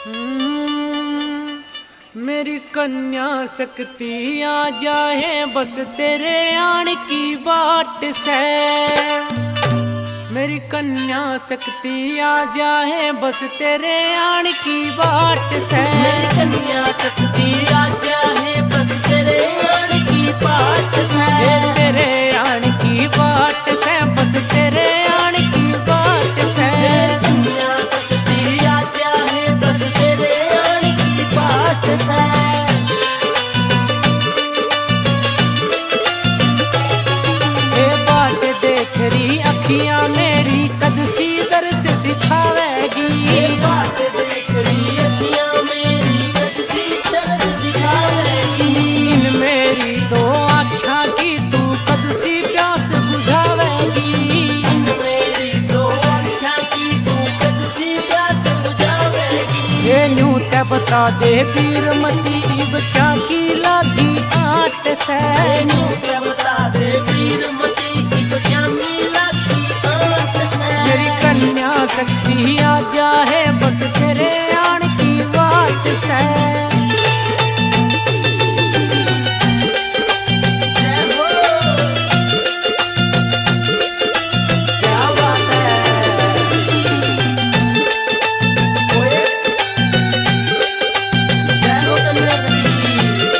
मेरी कन्या शक्ति आ जाए बस तेरे आने की बाट से। मेरी कन्या शक्ति आ जाए बस तेरे आने की बाट से। मेरी कन्या शक्ति आ जाए बस तेरे आने की बाट से। तेरे आने की बाट से बस तेरे आने की बाट से। मेरी कन्या शक्ति आ जाए बस तेरे आने की बाट से। ये बाट देख रही अखियां मेरी कद सी दर्श दिखावेगी। ये बाट देख रही अखियां मेरी कद सी दर्श दिखावेगी। इन मेरी दो आँखों की तू कद सी प्यास बुझावेगी। इन मेरी दो आँखों की तू कद सी प्यास बुझावेगी। ये न्यू ते बता दे वीरमती इब क्या की लागी आट से। न्यू ते बता दे वीरमती इब क्या की लागी आट से। मेरी कन्या शक्ति आ जाए बस तेरे आने की बात से। जय हो क्या बात है। ओए जय हो कन्या शक्ति।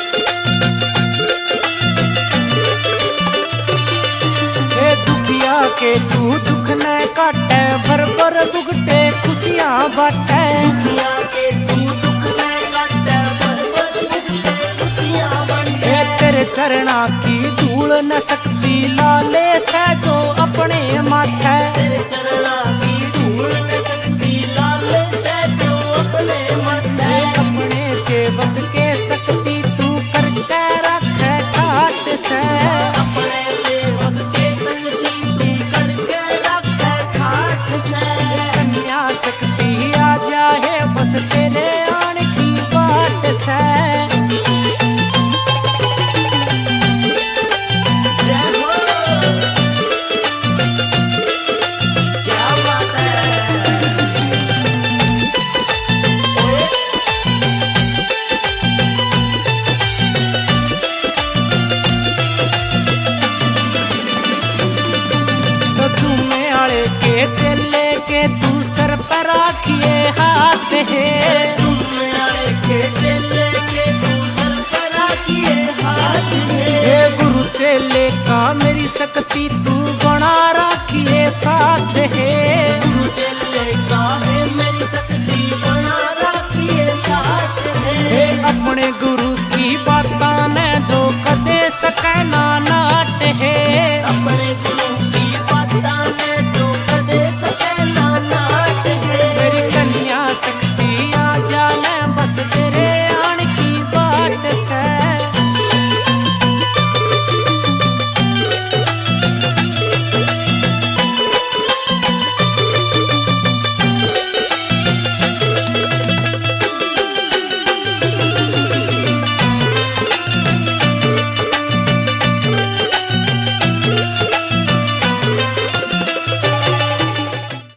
हे दुखिया के तू दुख न काटे भर भर दुखटे खुशियां बाटे। दुखिया के तू दुख में काटे भर भर दुखते खुशियां बांटे। हे तेरे चरणा की धूल न सकती लाले से जो अपने माथे। तेरे चरणा की धूल में सकती लाल से जो अपने माथे। अपने सेवक के शक्ति तू करके रखे ठाट से। अपने सेवक के शक्ति तू करके रखे ठाठ से। कन्या शक्ति आ जाए बस तेरे आने की बाट से। जय हो क्या बात है। ओए सचू में आले के चले के तू सर पर राखिए हाथ है। तुम आए के चले के तू सर पर रखिए हाथ है। हे गुरु चेले का मेरी शक्ति तू